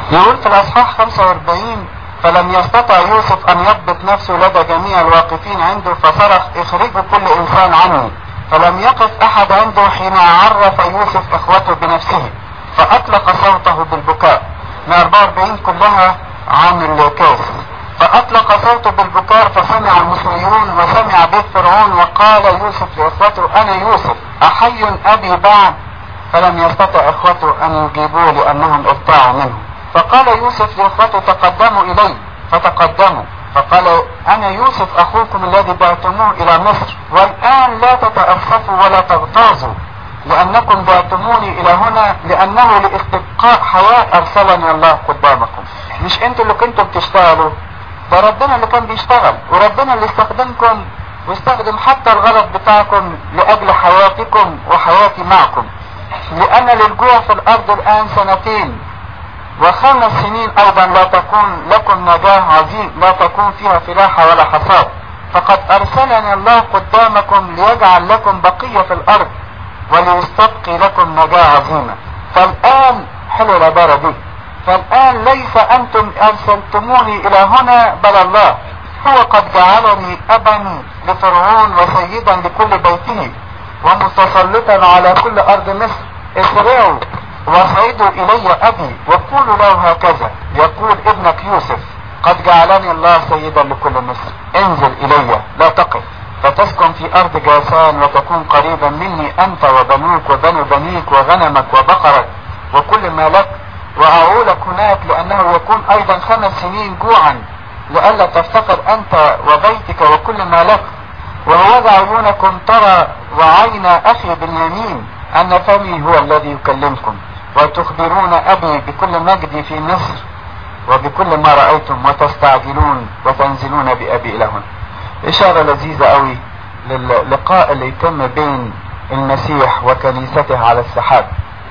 يقول في الأصحاح 45: فلم يستطع يوسف أن يضبط نفسه لدى جميع الواقفين عنده، فصرخ: اخرجوا كل إنسان عني. فلم يقف أحد عنده حين عرف يوسف إخوته بنفسه، فأطلق صوته بالبكاء. من 44 كلها عن الكاس. فأطلق صوته بالبكاء، فسمع المصريون وسمع بيت فرعون، وقال يوسف لإخوته: أنا يوسف، أحي أبي بعد؟ فلم يستطع إخوته أن يجيبوه لأنهم ابتاعوا منه. فقال يوسف لإخوته: تقدموا إلي. فتقدموا. فقال: أنا يوسف أخوكم الذي بعتموه إلى مصر، والآن لا تتأسفوا ولا تغتاظوا لأنكم بعتموني إلى هنا، لأنه لاستبقاء حياة أرسلني الله قدامكم. مش أنتوا اللي كنتوا بتشتغلوا، ده ربنا اللي كان بيشتغل، وربنا اللي استخدمكم واستخدم حتى الغلط بتاعكم لأجل حياتكم وحياتي معكم. لأن للجوع في الأرض الآن 2 و5 سنين أيضا لا تكون لكم نجاة عظيم، لا تكون فيها فلاحة ولا حصاد. فقد أرسلني الله قدامكم ليجعل لكم بقية في الأرض وليستبقي لكم نجاة عظيمة. فالآن، حلو العبارة دي، فالآن ليس أنتم أرسلتموني إلى هنا بل الله، هو قد جعلني أبا لفرعون وسيدا لكل بيته ومتسلطا على كل أرض مصر. اسرعوا واصعدوا إلي أبي وقولوا له هكذا يقول ابنك يوسف: قد جعلني الله سيدا لكل مصر، انزل إلي لا تقف، فتسكن في أرض جاسان وتكون قريبا مني أنت وبنوك وبنو بنيك وغنمك وبقرك وكل ما لك، وأعولك هناك، لأنه يكون أيضا 5 سنين جوعا، لئلا تفتقر أنت وبيتك وكل ما لك. وهوذا عيونكم ترى وعين أخي بنيامين أن فمي هو الذي يكلمكم، وتخبرون أبي بكل مجدي في مصر وبكل ما رأيتم، وتستعجلون وتنزلون بأبي إلى هنا. إشارة لذيذة قوي للقاء اللي يتم بين المسيح وكنيسته على السحاب.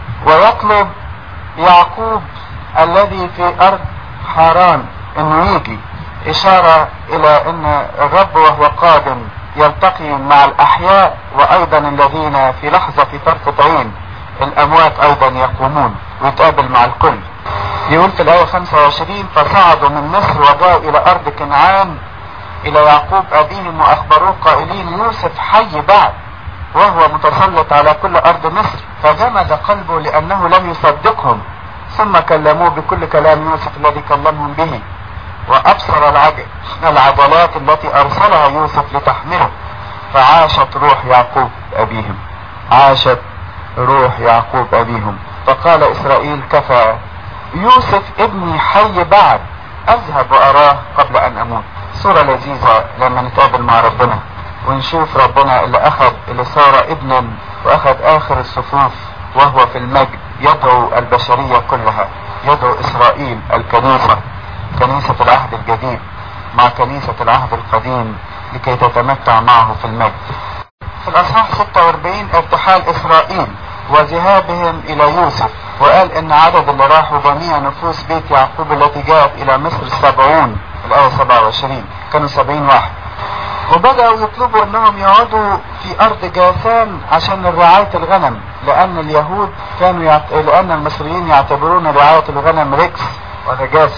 ويطلب يعقوب الذي في أرض حران انه يجي، إشارة إلى أن الرب وهو قادم يلتقي مع الأحياء، وأيضا الذين في لحظة في طرفة عين الأموات أيضا يقومون، ويتقابل مع الكل. يقول في الآية 25: فصعدوا من مصر وجاءوا إلى أرض كنعان إلى يعقوب أبيهم وأخبروه قائلين: يوسف حي بعد وهو متسلط على كل أرض مصر. فجمد قلبه لأنه لم يصدقهم، ثم كلموه بكل كلام يوسف الذي كلمهم به، وأبصر العضلات التي أرسلها يوسف لتحمله. فعاشت روح يعقوب أبيهم، عاشت روح يعقوب أبيهم. فقال إسرائيل: كفى، يوسف ابني حي بعد، أذهب وأراه قبل أن أموت. صورة لذيذة لما نتقابل مع ربنا ونشوف ربنا اللي صار ابنا وأخذ آخر الصفوف وهو في المجد، يدعو البشرية كلها، يدعو إسرائيل الكنيسة، كنيسة العهد الجديد مع كنيسة العهد القديم لكي تتمتع معه في المجد. في الأصحاح 46 ارتحال إسرائيل وذهابهم إلى يوسف، وقال إن عدد اللي راحوا جميع نفوس بيت يعقوب التي جاءت إلى مصر 70. الآية 27 كانوا 70 واحد. وبدأوا يطلبوا انهم يقعدوا في ارض جاسان عشان رعاية الغنم، لان اليهود لان المصريين يعتبرون رعاية الغنم ركس ونجاسة.